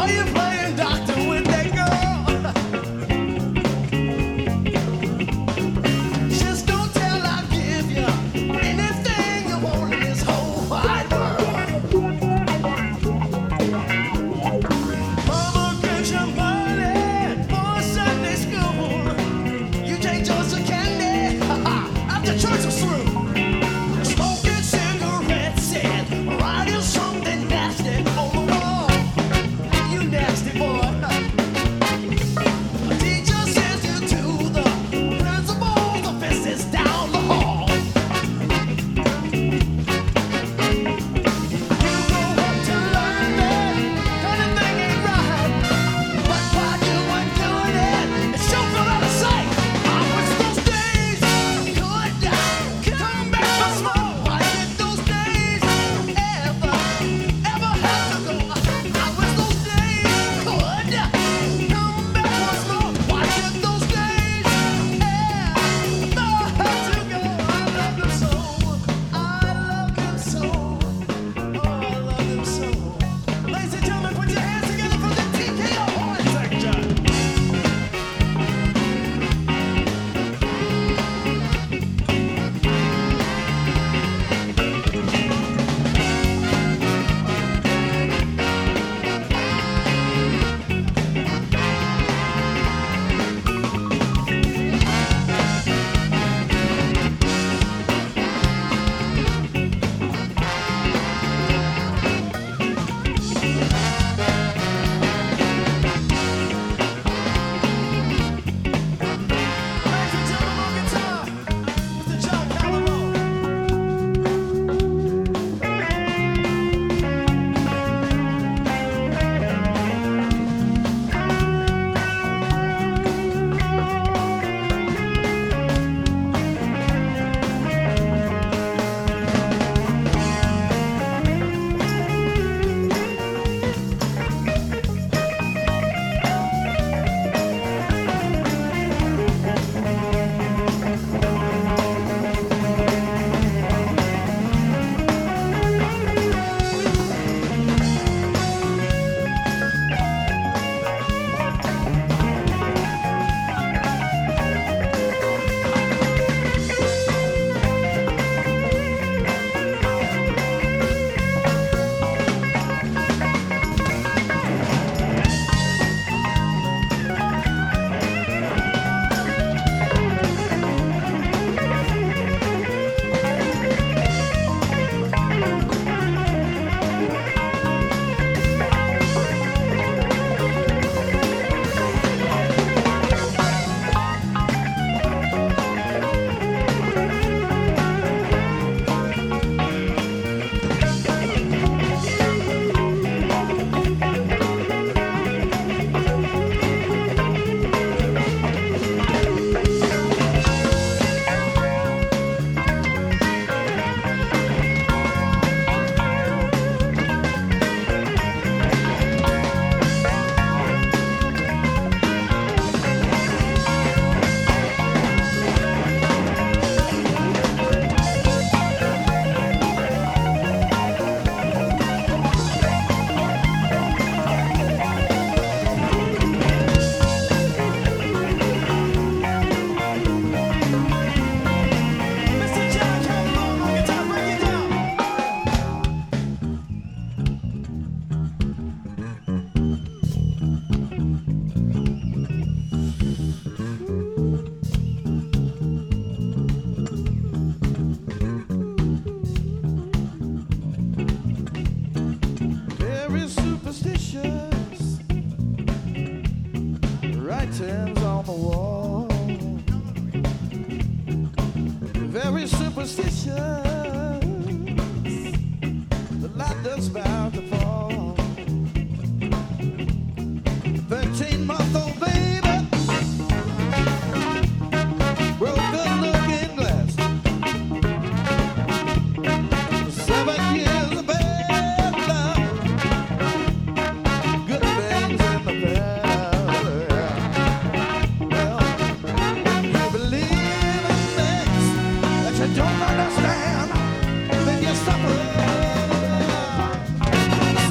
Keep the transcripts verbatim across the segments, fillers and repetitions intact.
Don't understand, then you suffer.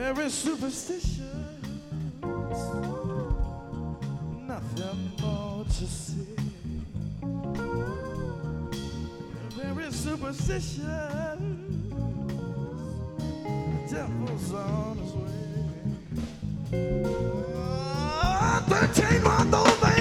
very superstitious, nothing more to see. Very superstitious, the devil's on his way. Oh, thirteen month old baby.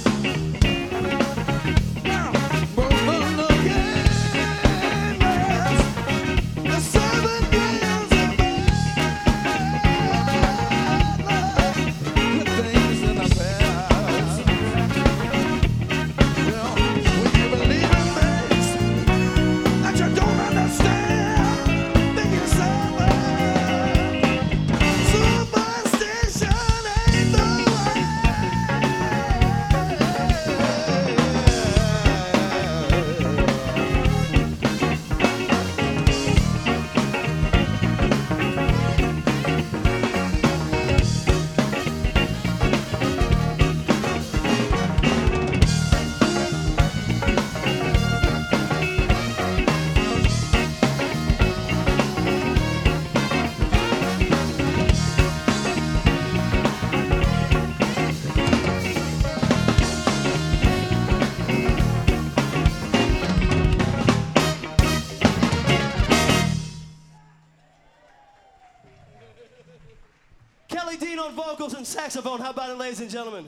Kelly Dean on vocals and saxophone. How about it, ladies and gentlemen?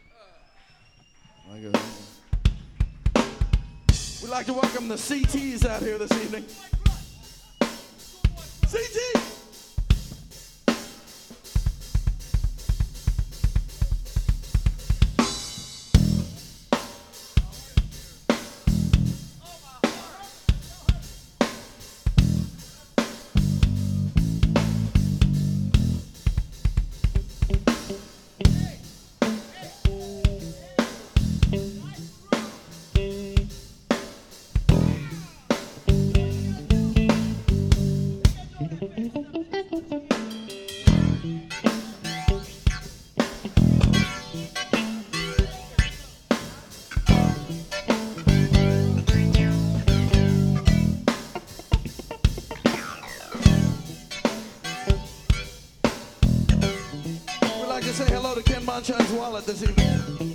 We'd like to welcome the C Ts out here this evening. C T! Say hello to Ken Bonchine's wallet this evening.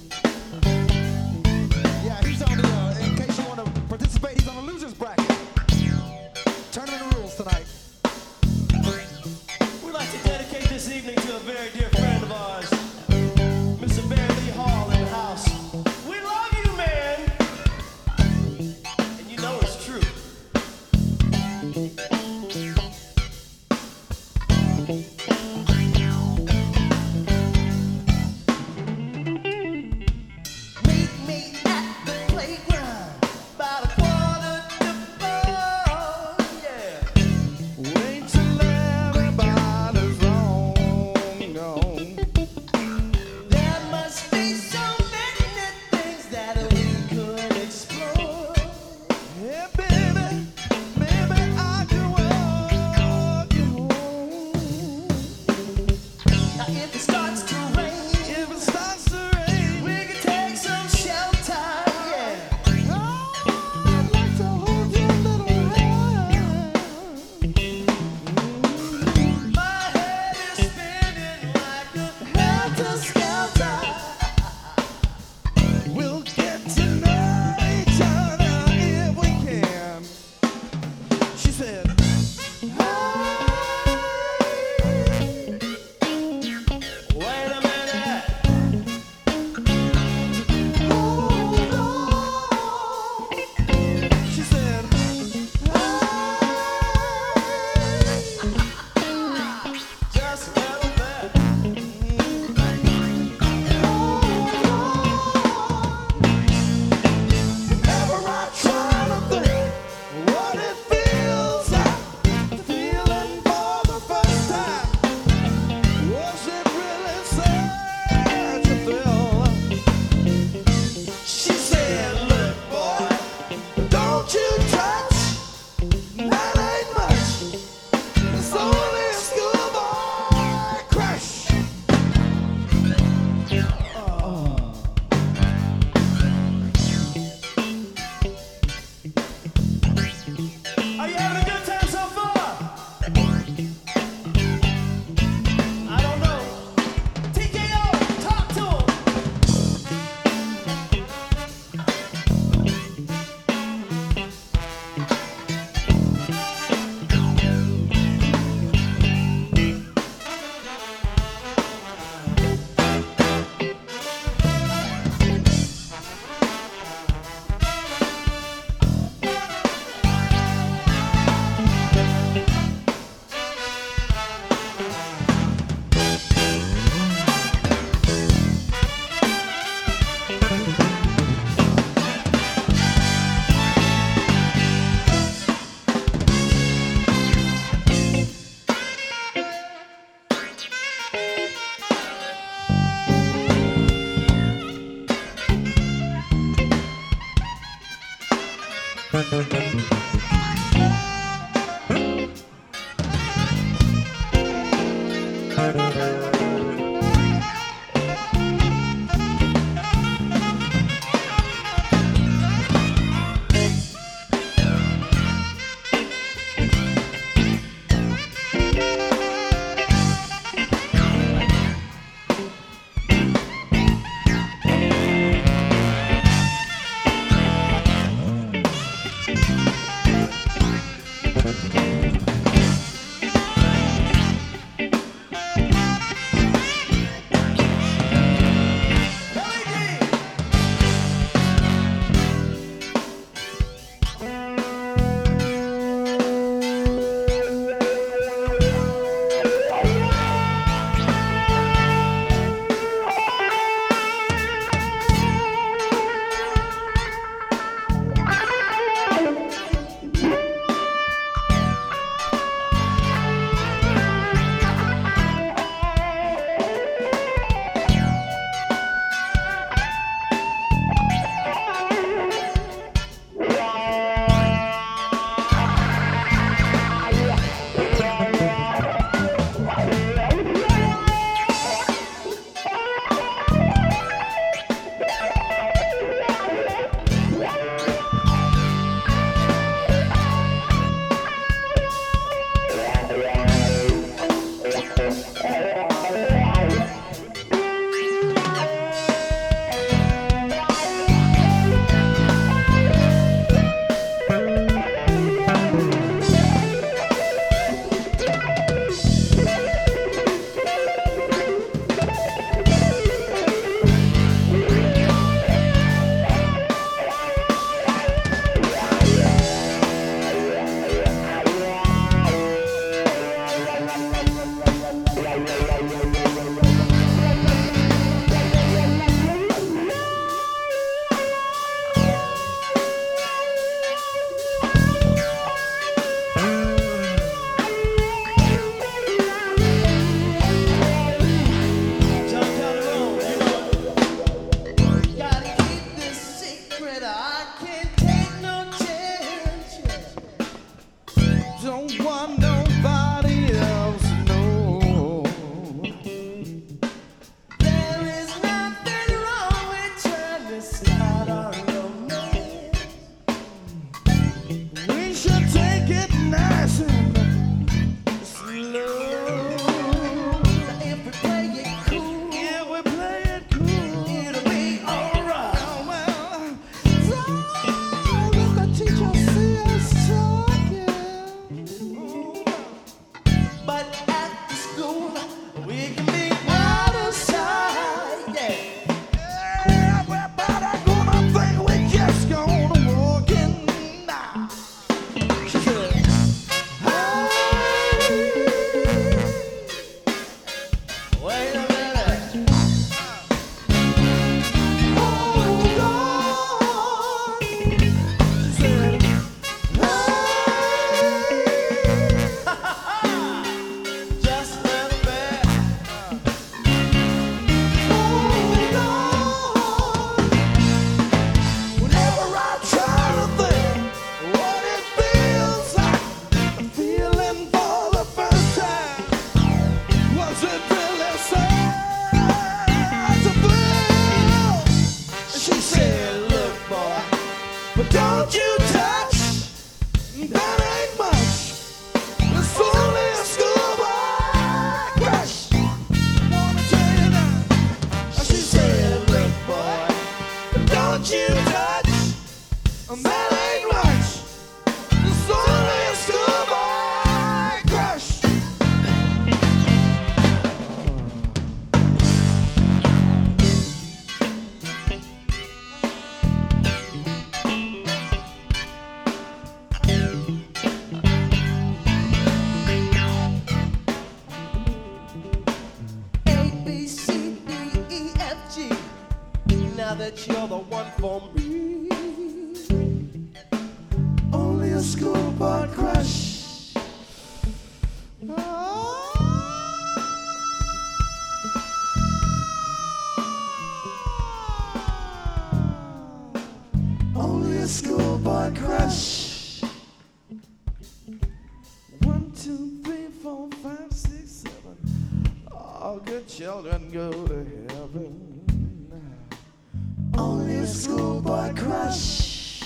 Yeah, he's on the, uh, in case you want to participate, he's on the loser's bracket. Tournament rules tonight. We'd like to dedicate this evening to a very dear friend of ours, Mister Barry Lee Hall in the house. We love you, man! And you know it's true. When that you're the one for me. Only a schoolboy crush. Only a schoolboy crush. all good children go to heaven. Only a schoolboy crush.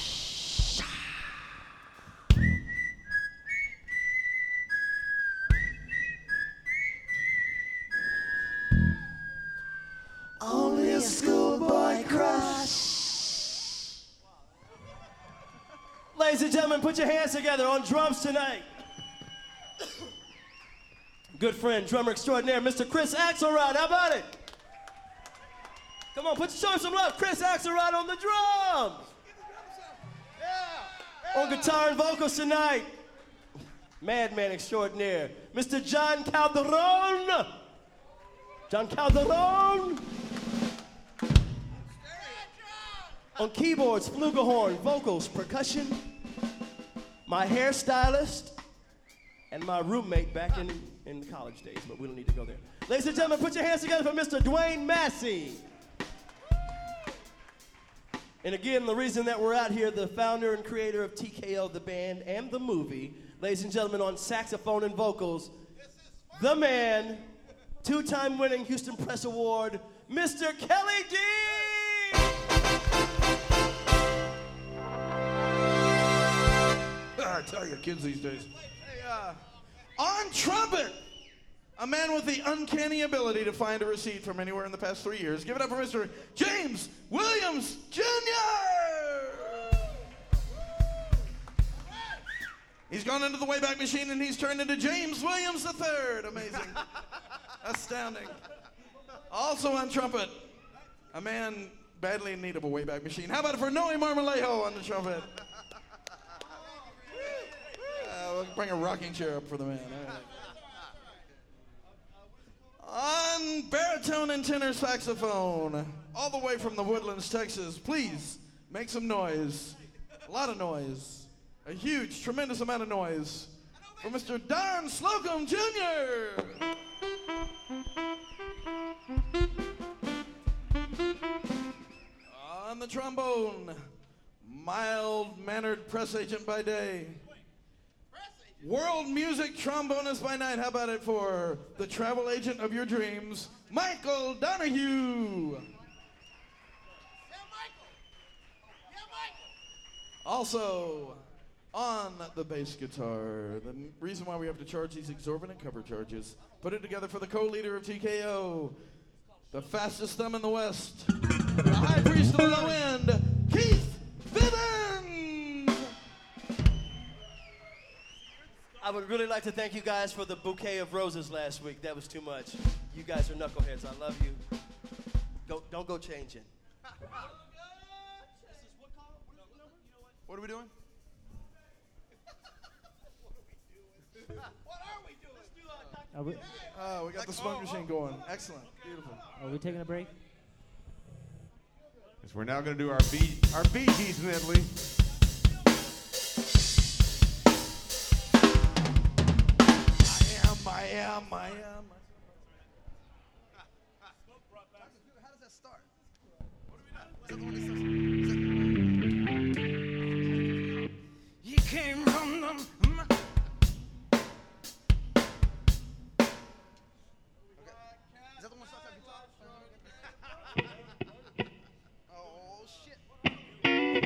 Only a schoolboy crush. Ladies and gentlemen, put your hands together on drums tonight. Good friend, drummer extraordinaire, Mister Chris Axelrod. How about it? Come on, put show him some love. Chris Axelrod on the drums. Yeah. On guitar and vocals tonight, madman extraordinaire, Mister John Calderon. John Calderon. On keyboards, flugelhorn, vocals, percussion, my hairstylist, and my roommate back in, in the college days, but we don't need to go there. Ladies and gentlemen, put your hands together for Mister Dwayne Massey. And again, the reason that we're out here, the founder and creator of T K O, the band, and the movie, ladies and gentlemen, on saxophone and vocals, the man, two-time winning Houston Press Award, Mister Kelly D. I tell you, kids these days. Hey, uh, on trumpet, a man with the uncanny ability to find a receipt from anywhere in the past three years. Give it up for Mister James Williams, Junior He's gone into the Wayback Machine and he's turned into James Williams the third. Amazing. Astounding. Also on trumpet, a man badly in need of a Wayback Machine. How about it for Noe Marmolejo on the trumpet? Uh, we'll bring a rocking chair up for the man. All right. On baritone and tenor saxophone, all the way from the Woodlands, Texas, please make some noise. A lot of noise. A huge, tremendous amount of noise for Mister Don Slocum, Junior On the trombone, mild-mannered press agent by day, world music trombonist by night. How about it for the travel agent of your dreams, Michael Donahue? Yeah, Michael. Yeah, Michael. Also, on the bass guitar, the m- reason why we have to charge these exorbitant cover charges, put it together for the co-leader of T K O, the fastest thumb in the West, the high priest of the low end, Keith Vivens! I would really like to thank you guys for the bouquet of roses last week. That was too much. You guys are knuckleheads. I love you. Go, don't go changing. What are we doing? Are we, Oh, we got the smoke machine going. Excellent. Beautiful. are we taking a break? Yes, we're now going to do our Bee, our Bee Gees medley. I am, I am, I am. How does that start? What are we doing? Is that the one that says, You came from the... is that the one that starts at guitar? Oh, shit.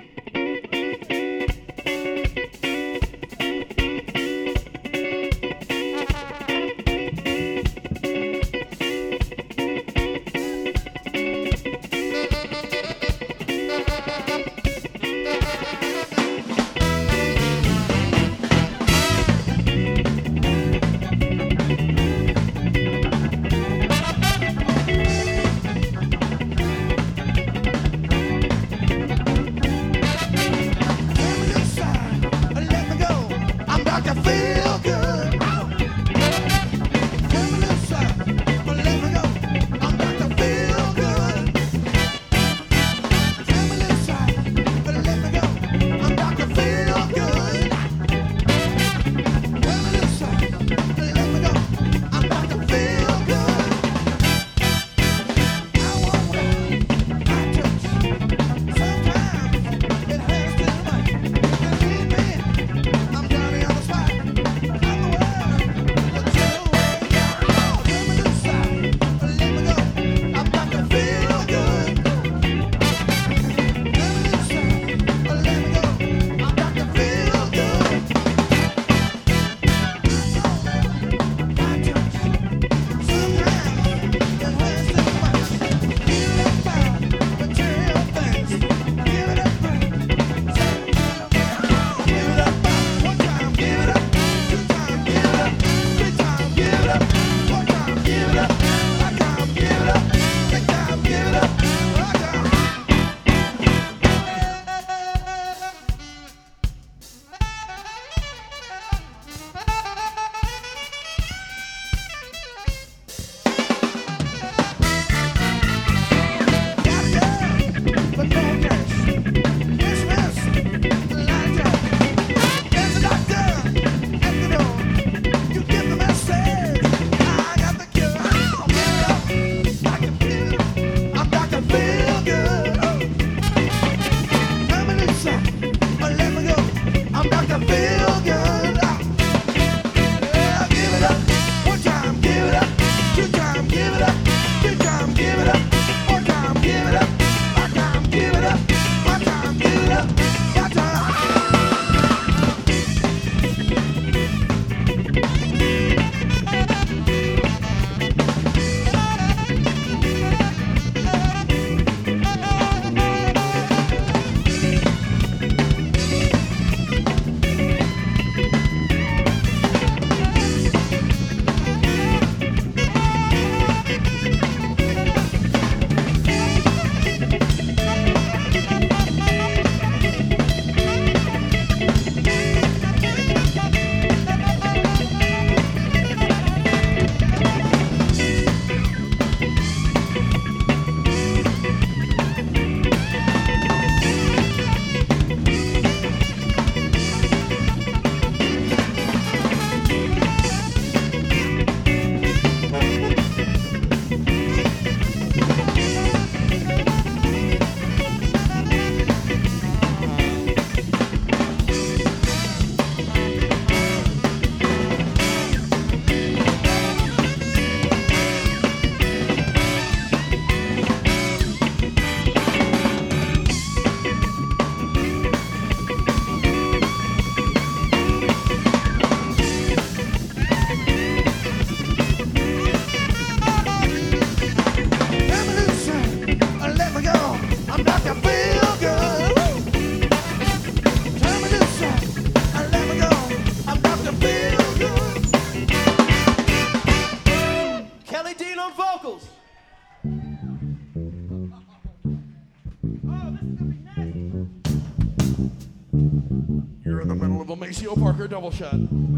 double shot.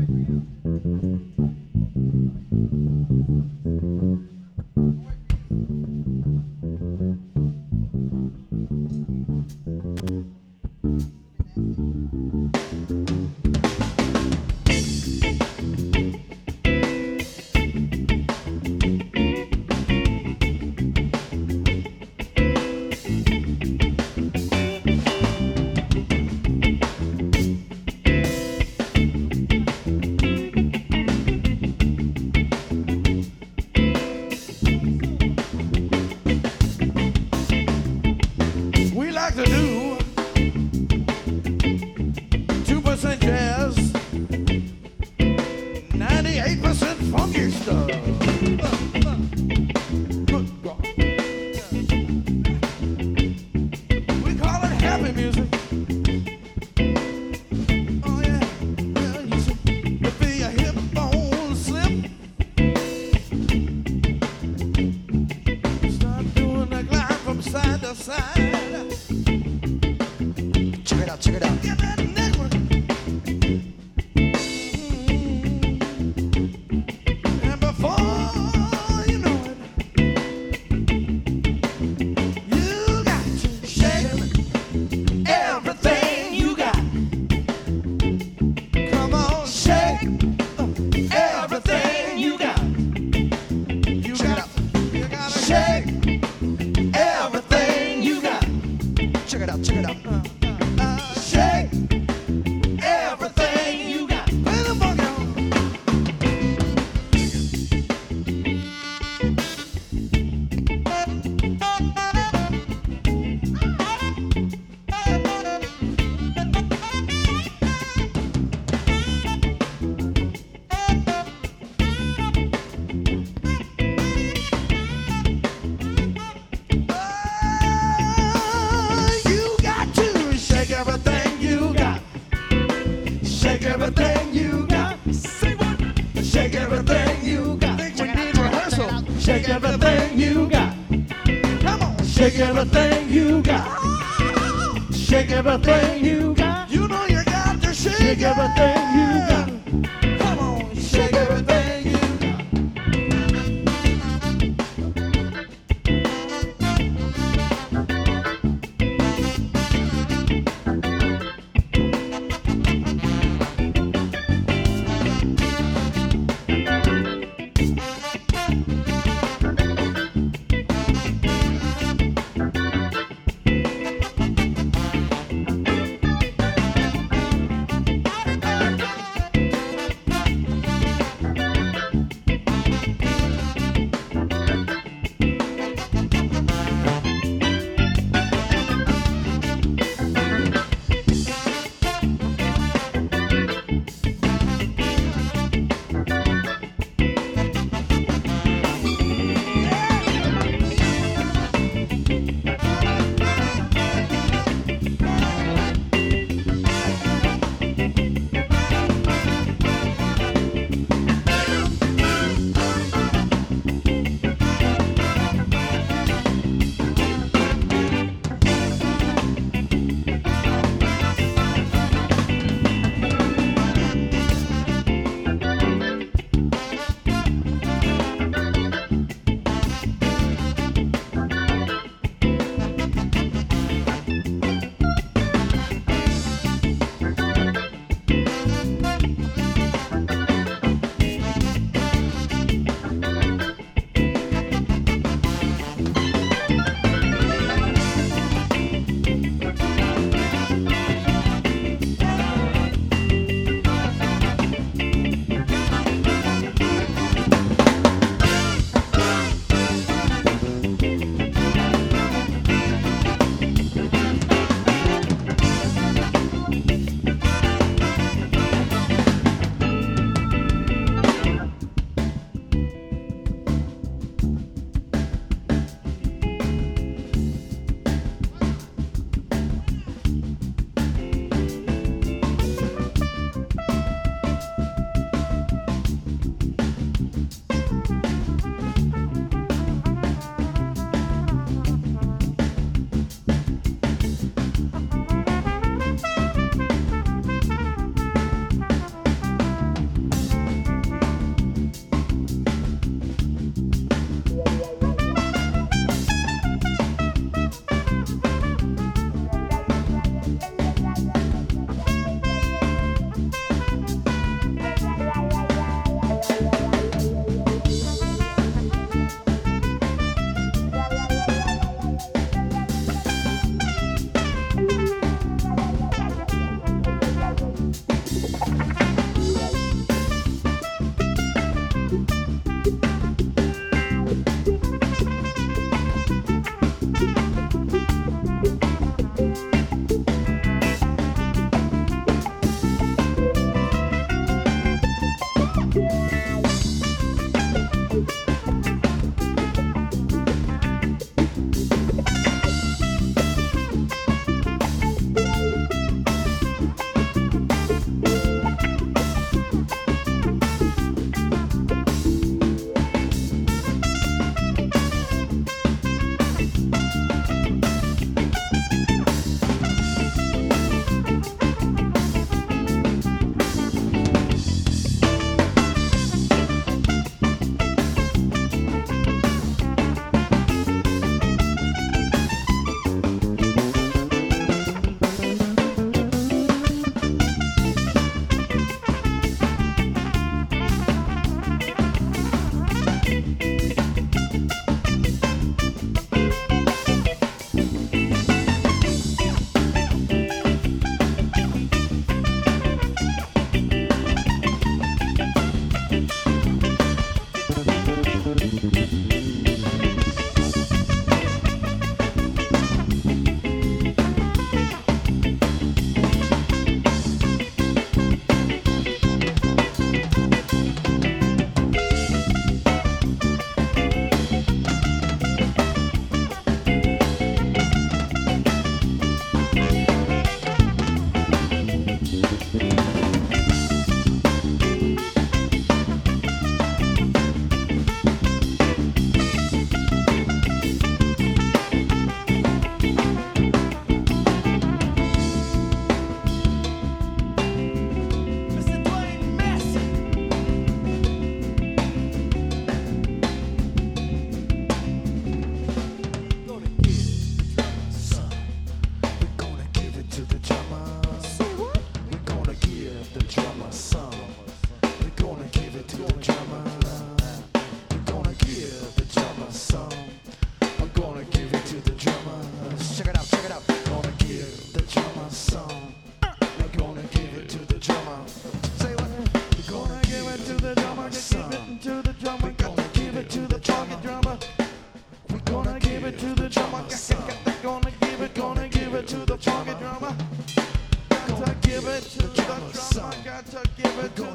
We like to do two percent jazz, ninety-eight percent funky stuff. Good God. We call it happy music. Oh yeah, yeah, you see, you feel your hip bone slip. Start doing the glide from side to side. Check it out, check it out. Get that neck work. And before you know it, you got to shake everything you got. Come on, shake everything you got. You Check it got out. you gotta shake everything you got. Check it out, check it out. Shake everything you got. Play the funk on. You got to shake everything you got. Shake everything you got. Say what? Shake everything you got. Think we need rehearsal. Shake everything you got. Come on. Shake everything you got. Shake everything you got. You know you got to shake, shake everything you got. Come on. Shake everything you got.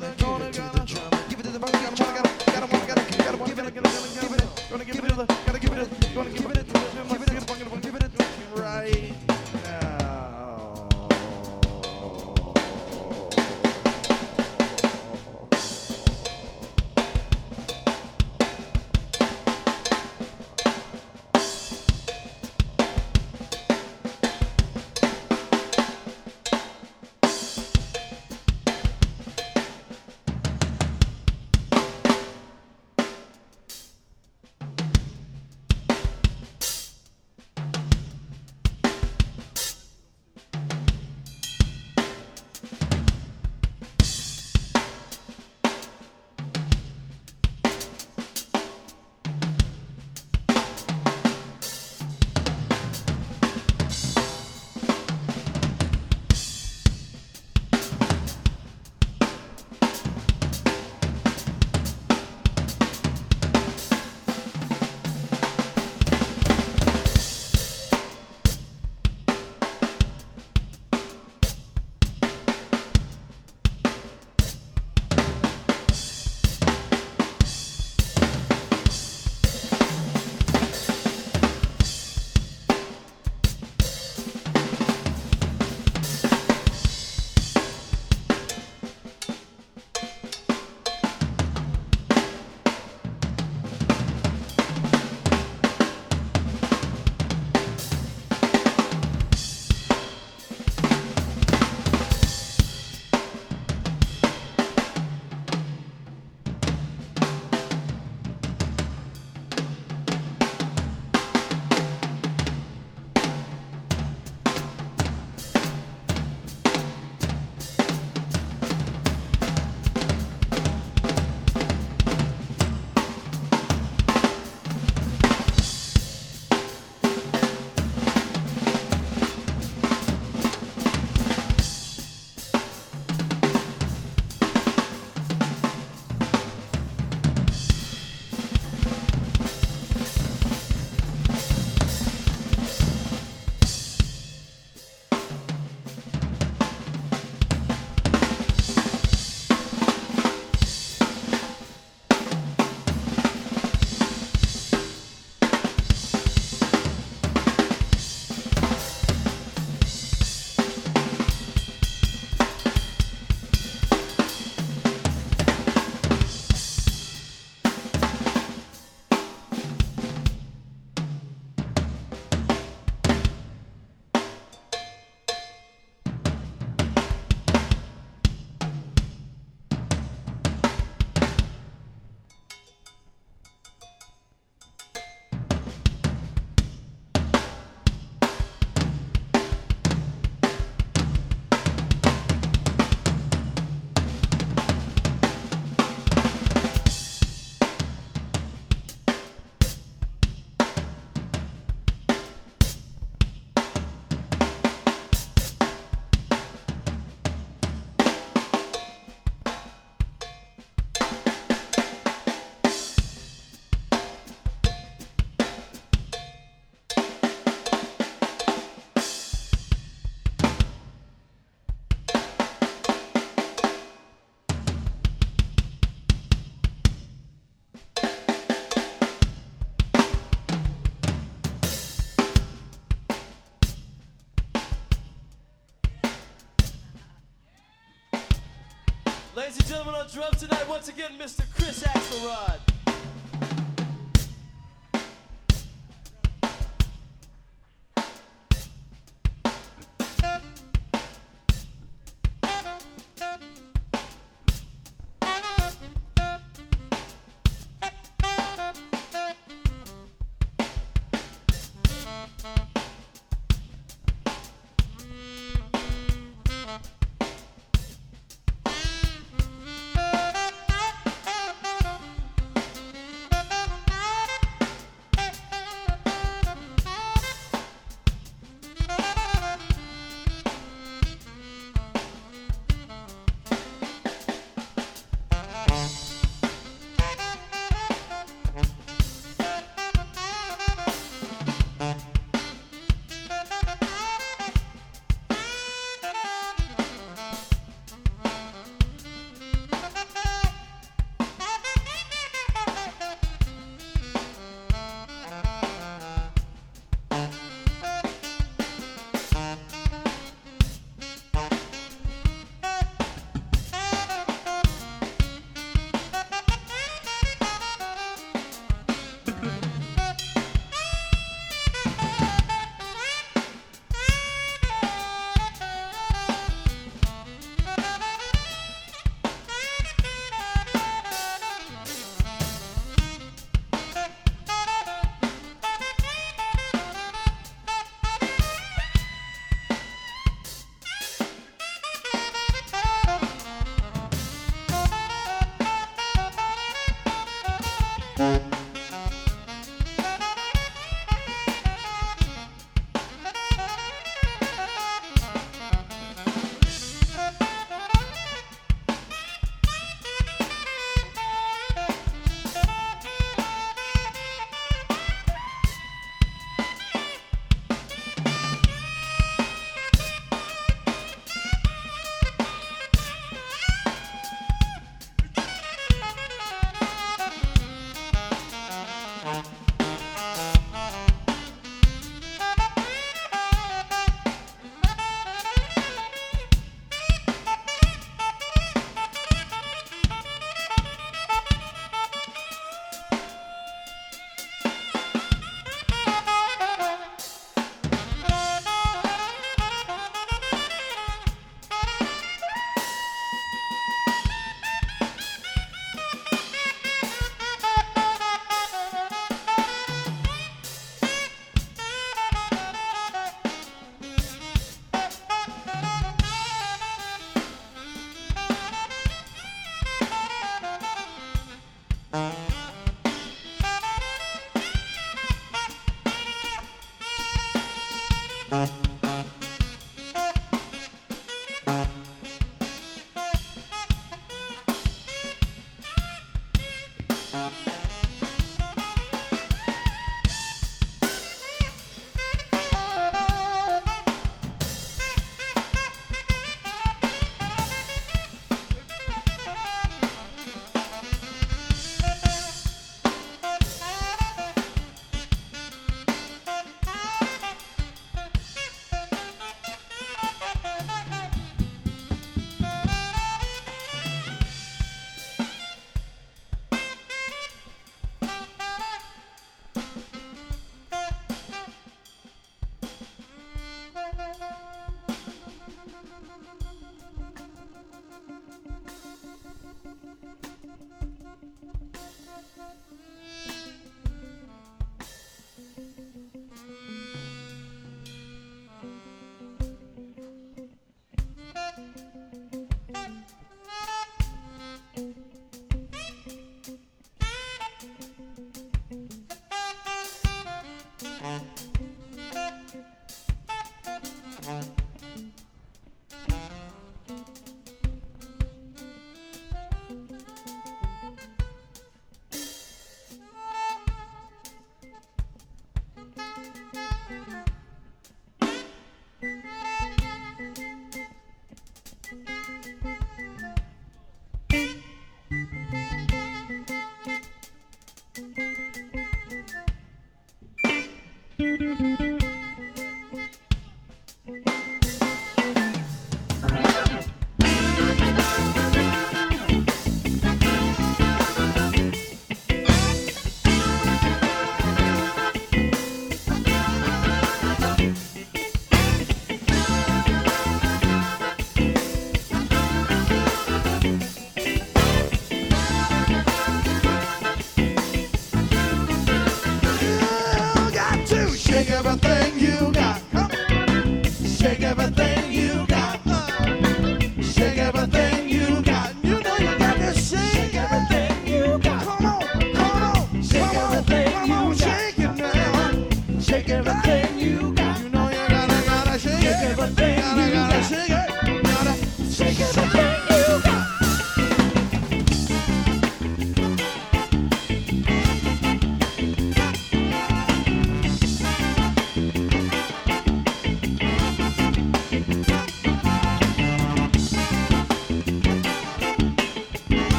the corner, gonna give it to the bone, gotta wanna, gotta, gotta wanna, gotta, gotta wanna, gotta, gotta, gotta, give it, gonna give it to the, gotta give it, gonna give it, give it, give it, give it, right now. Ladies and gentlemen, on drums tonight, once again, Mister Chris Axelrod.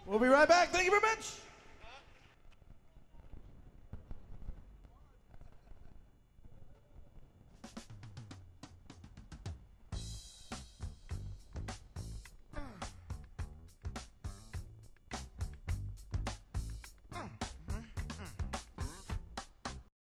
We'll be right back. Thank you very much.